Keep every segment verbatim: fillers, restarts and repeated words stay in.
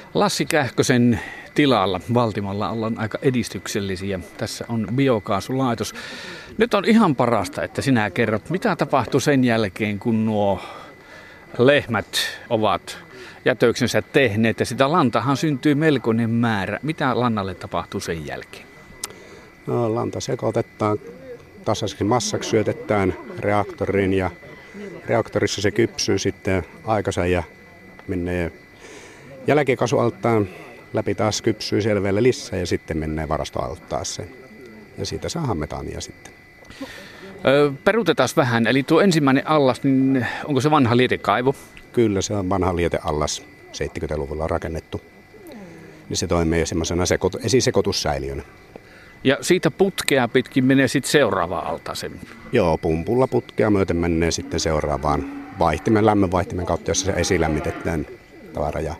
Lassi Kähkösen tilalla Valtimolla ollaan aika edistyksellisiä. Tässä on biokaasulaitos. Nyt on ihan parasta, että sinä kerrot, mitä tapahtui sen jälkeen, kun nuo lehmät ovat jätöksensä tehneet. Ja sitä lantahan syntyy melkoinen määrä. Mitä lannalle tapahtuu sen jälkeen? No, lanta sekoitetaan tasaiseksi massaksi, syötetään reaktoriin ja reaktorissa se kypsyy sitten aikansa ja menee jälkikasvualtaan läpi, taas kypsyy selveelle lisää ja sitten menee varastoaltaaseen. Ja siitä saadaan metaania sitten. Öö, peruutetaan vähän. Eli tuo ensimmäinen allas, niin onko se vanha lietekaivo? Kyllä, se on vanha lieteallas, seitsemänkymmentäluvulla rakennettu. Niin se toimii semmoisena sekot- esisekoitussäiliönä. Ja siitä putkea pitkin menee sitten seuraavaan altaaseen? Joo, pumpulla putkea myöten menee sitten seuraavaan vaihtimen, lämmönvaihtimen kautta, jossa se esilämmitetään tavara. Ja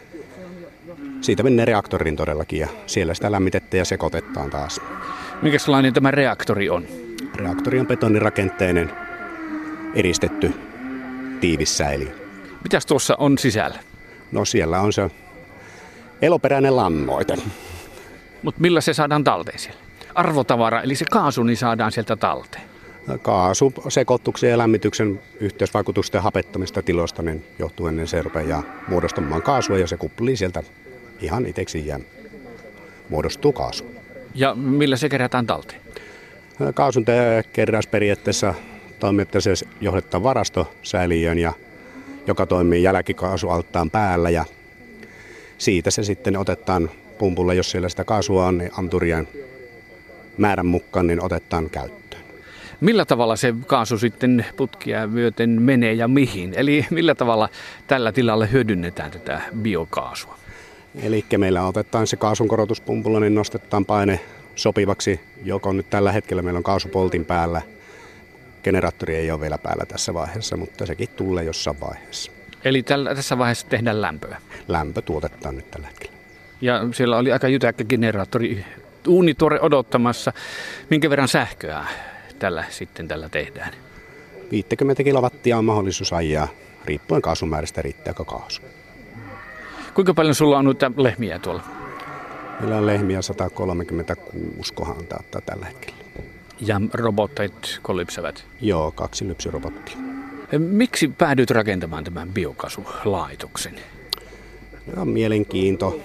siitä menee reaktoriin todellakin ja siellä sitä lämmitetään ja sekoitetaan taas. Minkälainen tämä reaktori on? Reaktori on betonirakenteinen, eristetty, tiivis säiliö. Mitäs tuossa on sisällä? No siellä on se eloperäinen lannoite. Mutta millä se saadaan talteen siellä? Arvotavara, eli se kaasu, niin saadaan sieltä talteen. Kaasu, sekoituksen ja lämmityksen yhteisvaikutusten ja hapettomista tiloista niin johtuen, niin se rupeaa muodostamaan kaasua ja se kuplii sieltä ihan itseksi ja muodostuu kaasu. Ja millä se kerätään talteen? Kaasun keräys periaatteessa toimii, että se johdetaan varastosäiliöön, ja, joka toimii jälkikaasualtaan päällä ja siitä se sitten otetaan pumpulle, jos siellä sitä kaasua on, niin anturien määrän mukaan niin otetaan käyttöön. Millä tavalla se kaasu sitten putkia myöten menee ja mihin? Eli millä tavalla tällä tilalla hyödynnetään tätä biokaasua? Eli meillä otetaan se kaasun korotuspumpulla, niin nostetaan paine sopivaksi, joko nyt tällä hetkellä meillä on kaasupoltin päällä. Generaattori ei ole vielä päällä tässä vaiheessa, mutta sekin tulee jossain vaiheessa. Eli tällä, tässä vaiheessa tehdään lämpöä? Lämpö tuotetaan nyt tällä hetkellä. Ja siellä oli aika jytäkkä generaattori, uunituore odottamassa. Minkä verran sähköä tällä sitten tällä tehdään? viisikymmentä kilowattia on mahdollisuus ajaa, riippuen kaasumäärästä riittääkö kaasu. Kuinka paljon sulla on noita lehmiä tuolla? Meillä on lehmiä sata kolmekymmentäkuusi kohan taattaa tällä hetkellä. Ja robotteet lypsävät? Joo, kaksi lypsyrobottia. Miksi päädyit rakentamaan tämän biokaasulaitoksen? Ja mielenkiinto,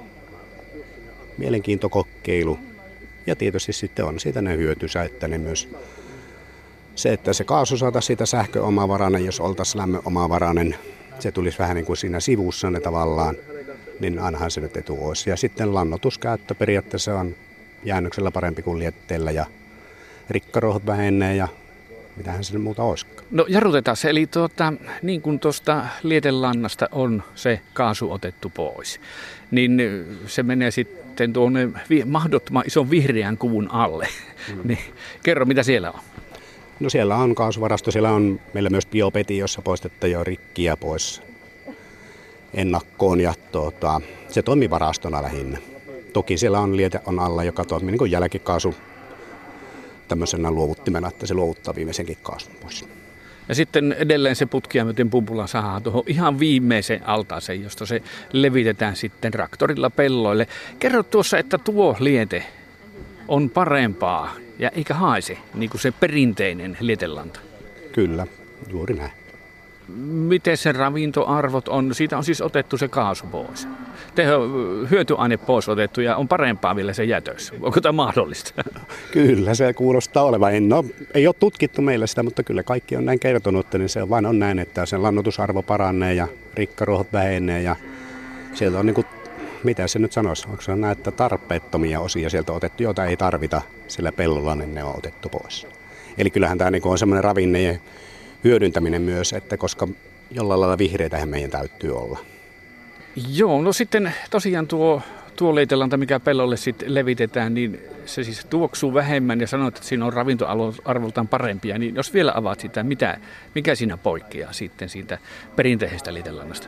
mielenkiintokokeilu ja tietysti sitten on siitä ne hyötysä, että ne myös se, että se kaasu saataisiin siitä sähköomavarainen, jos oltaisiin lämmönomavarainen, se tulisi vähän niin kuin siinä sivussa ne tavallaan, niin ainahan se nyt etu olisi. Ja sitten lannoituskäyttö periaatteessa on jäännöksellä parempi kuin lietteellä ja rikkaruohot vähenee ja mitähän se muuta olisikaan. No jarrutetaan se, eli tuota, niin kuin tuosta lietelannasta on se kaasu otettu pois, niin se menee sitten tuonne mahdottoman ison vihreän kuvun alle. Mm. Niin, kerro, mitä siellä on. No siellä on kaasuvarasto, siellä on meillä myös biopeti, jossa poistetaan jo rikkiä pois ennakkoon ja tuota, se toimii varastona lähinnä. Toki siellä on liete on alla, joka toimii niin kuin jälkikaasu tämmöisenä luovuttimena, että se luovuttaa viimeisenkin kaasun pois. Ja sitten edelleen se putkia myöten pumpulla saadaan tuohon ihan viimeiseen altaaseen, josta se levitetään sitten traktorilla pelloille. Kerro tuossa, että tuo liete on parempaa ja eikä haise, niin kuin se perinteinen lietelanta. Kyllä, juuri näin. Miten se ravintoarvot on? Siitä on siis otettu se kaasu pois. Teho hyötyaine pois otettu ja on parempaa vielä se jätös. Onko tämä mahdollista? Kyllä, se kuulostaa olevan. En ole, ei ole tutkittu meillä sitä, mutta kyllä kaikki on näin kertonut, niin se vain on näin, että sen lannoitusarvo paranee ja rikkaruohot vähenee ja sieltä on niin kuin, mitä se nyt sanoisi, onko se näin, että tarpeettomia osia sieltä on otettu, joita ei tarvita sillä pellolla, niin ne on otettu pois. Eli kyllähän tämä niin kuin on semmoinen ravinne hyödyntäminen myös, että koska jollain lailla vihreitähän meidän täytyy olla. Joo, no sitten tosiaan tuo, tuo leitelanta, mikä pellolle sitten levitetään, niin se siis tuoksuu vähemmän ja sanoit, että siinä on ravintoarvoltaan parempia. Niin jos vielä avaat sitä, mitä, mikä siinä poikkeaa sitten siitä perinteisestä leitelannasta?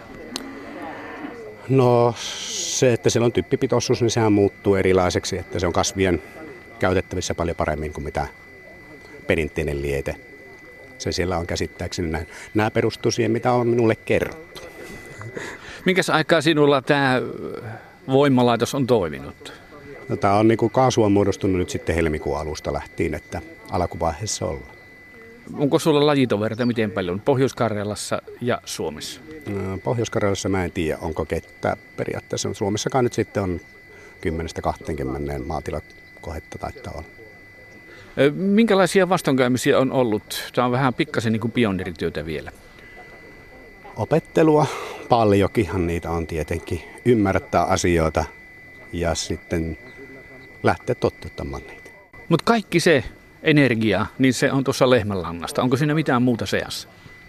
No se, että siellä on typpipitoisuus, niin sehän muuttuu erilaiseksi, että se on kasvien käytettävissä paljon paremmin kuin mitä perinteinen liete. Se siellä on käsittääkseni näin. Nämä perustuu siihen, mitä on minulle kerrottu. Minkäs aikaa sinulla tämä voimalaitos on toiminut? No, tämä on niin kuin kaasu on muodostunut nyt sitten helmikuun alusta lähtien, että alkuvaiheessa ollaan. Onko sulla lajitovereita miten paljon Pohjois-Karjalassa ja Suomessa? Pohjois-Karjalassa mä en tiedä, onko kettä periaatteessa. Suomessakaan nyt sitten on kymmenestä kahteenkymmeneen maatilakohdetta taitaa olla. Minkälaisia vastoinkäymisiä on ollut? Tämä on vähän pikkasen niin kuin pioneerityötä vielä. Opettelua paljonkin, niitä on tietenkin. Ymmärtää asioita ja sitten lähteä toteuttamaan niitä. Mutta kaikki se energia, niin se on tuossa lehmänlannasta. Onko siinä mitään muuta seassa?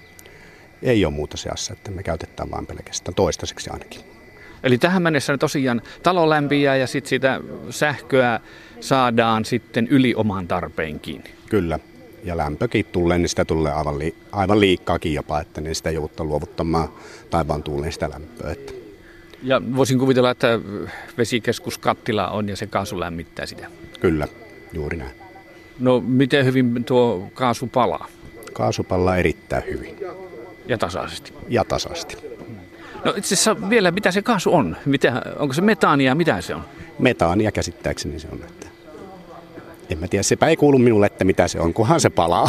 Ei ole muuta seassa, että me käytetään vain pelkästään toistaiseksi ainakin. Eli tähän mennessä tosiaan talo lämpiää ja sitten sitä sähköä saadaan sitten yli oman tarpeenkin. Kyllä. Ja lämpökin tulee, niin sitä tulee aivan, li- aivan liikkaakin jopa, että niin sitä joutuu luovuttamaan taivaan tuuleen sitä lämpöä. Että. Ja voisin kuvitella, että vesikeskuskattila on ja se kaasu lämmittää sitä. Kyllä, juuri näin. No miten hyvin tuo kaasu palaa? Kaasu palaa erittäin hyvin. Ja tasaisesti? Ja tasaisesti. No itse asiassa vielä, mitä se kaasu on? Mitä, onko se metaania, mitä se on? Metaania käsittääkseni se on. Että en mä tiedä, sepä ei kuulu minulle, että mitä se on, kunhan se palaa.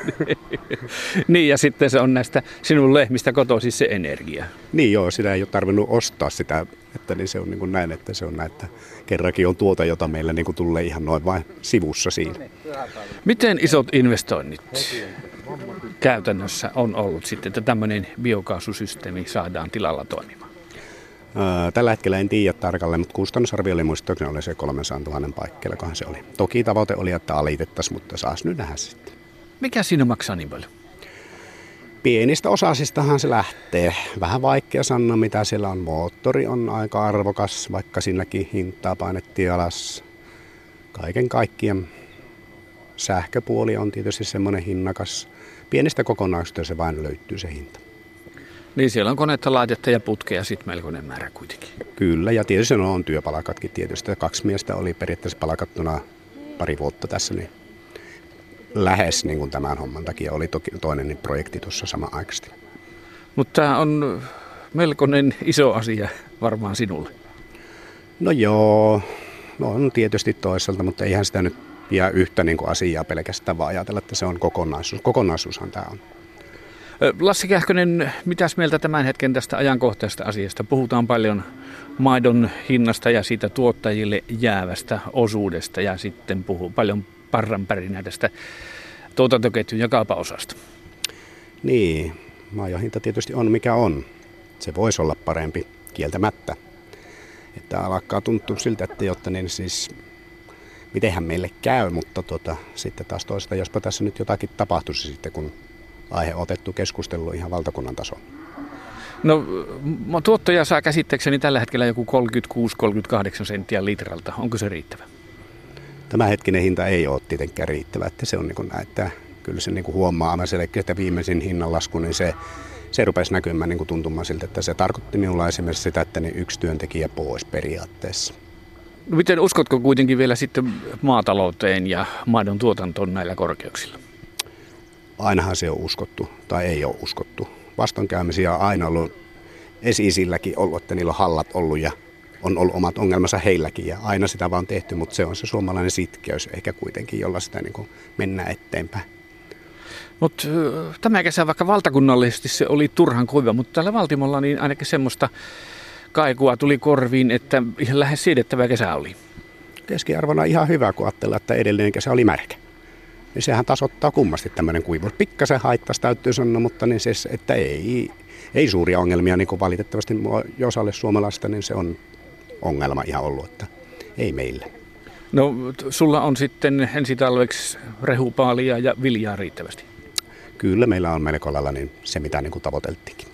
Niin, ja sitten se on näistä sinun lehmistä kotoisin se energia. Niin joo, sitä ei ole tarvinnut ostaa sitä, että niin se on niin kuin näin, että se on näin, että kerrankin on tuota, jota meillä niin kuin tulee ihan noin vain sivussa siinä. Miten isot investoinnit käytännössä on ollut sitten, että tämmöinen biokaasusysteemi saadaan tilalla toimimaan? Tällä hetkellä en tiedä tarkalleen, mutta kustannusarvio oli muistaakseni oli se kolmesataatuhatta paikkeilla, kohan se oli. Toki tavoite oli, että alitettaisiin, mutta saas nyt nähdä sitten. Mikä siinä maksaa niin paljon? Pienistä osasistahan se lähtee. Vähän vaikea sanoa, mitä siellä on. Moottori on aika arvokas, vaikka silläkin hintaa painettiin alas. Kaiken kaikkiaan sähköpuoli on tietysti semmoinen hinnakas. Pienistä kokonaisuudesta se vain löytyy se hinta. Niin siellä on konetta, laitetta ja putkeja sitten melkoinen määrä kuitenkin. Kyllä, ja tietysti no, on työpalakatkin tietysti. Kaksi miestä oli periaatteessa palkattuna pari vuotta tässä, niin lähes niin kuin tämän homman takia oli toki toinen niin projekti tuossa samanaikaisesti. Mutta tämä on melkoinen iso asia varmaan sinulle. No joo, no on tietysti toisaalta, mutta eihän sitä nyt jää yhtä niin kuin asiaa pelkästään, vaan ajatella, että se on kokonaisuus. Kokonaisuushan tämä on. Lassi Kähkönen, mitäs mieltä tämän hetken tästä ajankohtaisesta asiasta? Puhutaan paljon maidon hinnasta ja siitä tuottajille jäävästä osuudesta ja sitten puhuu paljon parranpärinä tästä tuotantoketjun ja kaupaosasta. Niin, maidon hinta tietysti on mikä on. Se voisi olla parempi kieltämättä. Että alkaa tuntua siltä, että jotta niin siis mitenhän meille käy, mutta tota, sitten taas toista, jospa tässä nyt jotakin tapahtuisi sitten, kun aihe on otettu keskustelua ihan valtakunnan tasolla. No tuottaja saa käsittääkseni tällä hetkellä joku kolmekymmentäkuusi kolmekymmentäkahdeksan senttiä litralta. Onko se riittävä? Tämänhetkinen hinta ei ole tietenkään riittävä. Että se on niin kuin näin, että kyllä se niin kuin huomaa aivan selkeästi, että viimeisin hinnanlasku, niin se, se rupesi näkymään niin kuin tuntumaan siltä, että se tarkoitti minulla esimerkiksi sitä, että niin yksi työntekijä pois periaatteessa. No miten uskotko kuitenkin vielä sitten maatalouteen ja maidon tuotantoon näillä korkeuksilla? Ainahan se on uskottu tai ei ole uskottu. Vastoinkäymisiä on aina ollut esi-isilläkin ollut, että niillä on hallat ollut ja on ollut omat ongelmansa heilläkin ja aina sitä vaan tehty, mutta se on se suomalainen sitkeys ehkä kuitenkin, jolla sitä niin kuin mennään eteenpäin. Mutta tämä kesä vaikka valtakunnallisesti se oli turhan kuiva, mutta täällä Valtimolla niin ainakin semmoista kaikua tuli korviin, että ihan lähes siedettävä kesä oli. Keskiarvona ihan hyvä, kun ajattellaan, että edellinen kesä oli märkä. Niin sehän tasoittaa kummasti tämmöinen kuivuus. Pikkasen haittaisi täytyy sanoa, mutta niin siis, että ei, ei suuria ongelmia, niin kuin valitettavasti osalle suomalaista, niin se on ongelma ihan ollut, että ei meillä. No sulla on sitten ensi talveksi rehupaalia ja viljaa riittävästi. Kyllä meillä on melko lailla niin se, mitä niin kuin tavoiteltiinkin.